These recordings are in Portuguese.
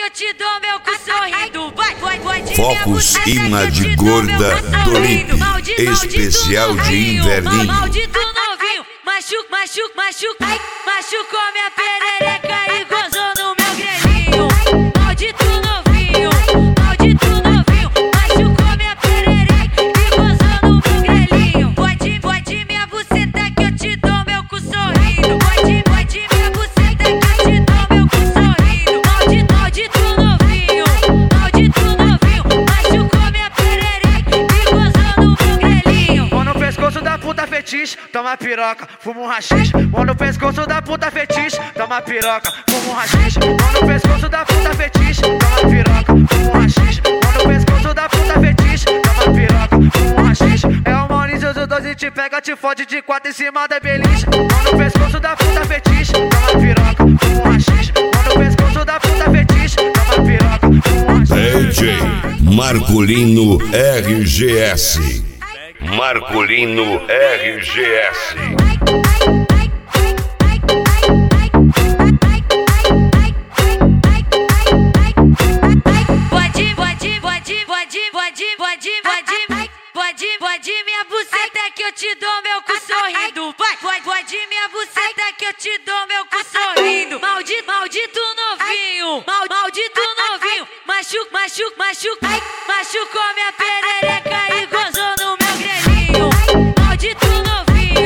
eu te dou meu cu sorrindo. Focus imã de gorda do Limp, especial de inverninho. Maldito novinho, machucou minha perereca e gozou no meu grelhinho. Maldito novinho, machucou minha perereca e gozou no meu grelhinho. Pode minha buceta que eu te dou meu cu sorrindo. Pode minha buceta que eu te dou meu cu sorrindo. Maldito novinho, machucou minha perereca e gozou no meu grelhinho. Mão no pescoço da puta fetiche, toma piroca, fuma um rachixe. Mão no pescoço da puta fetiche, toma piroca, fuma um rachixe. Mão no pescoço da puta fetiche, toma piroca, fuma um rachixe. Mão no pescoço da puta fetiche, toma piroca, fuma um rachixe. É o Maurício, os dois e te pega, te fode de quatro em cima da beliche. Mão no pescoço da puta fetiche, toma piroca, fuma um rachixe. Mão no pescoço da puta fetiche, toma piroca, fuma um rachixe. DJ Marculino RGS. Marculino RGS. Pode minha buceta que eu te dou meu cu sorrindo. Pode minha buceta que eu te dou meu cu sorrindo. Maldito novinho, machucou minha perereca e gozou no meu grelhinho. Maldito novinho,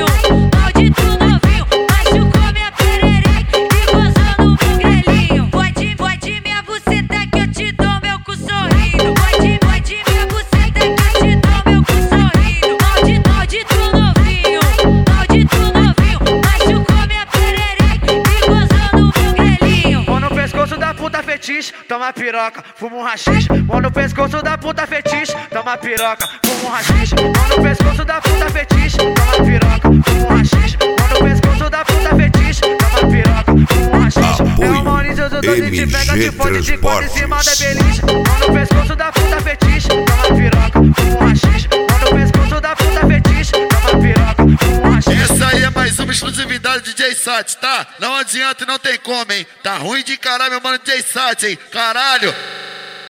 machucou minha perereca e gozou no meu grelhinho. Pode minha buceta que eu te dou meu cu sorrindo. Pode minha buceta que eu te dou meu cu sorrindo. Maldito novinho, machucou minha perereca e gozou no meu grelhinho. Mão no pescoço da puta fetiche, toma piroca, fuma um rachixe. Mão no pescoço da puta fetiche, toma piroca, fuma um rachixe. Mão no pescoço da puta fetiche, toma piroca, fuma um rachixe. Mão no pescoço da puta fetiche, toma piroca, fuma um rachixe. É o Maurício, os dois e te pega, te fode de quatro em cima da beliche. Mão no pescoço da puta fetiche, toma piroca, fuma um rachixe. Mão no pescoço da puta fetiche, toma piroca, fuma um rachixe. Essa aí é mais uma exclusividade de DJ Sat, tá? Não adianta e não tem como, hein? Tá ruim de caralho, meu mano DJ Sat, hein? Caralho!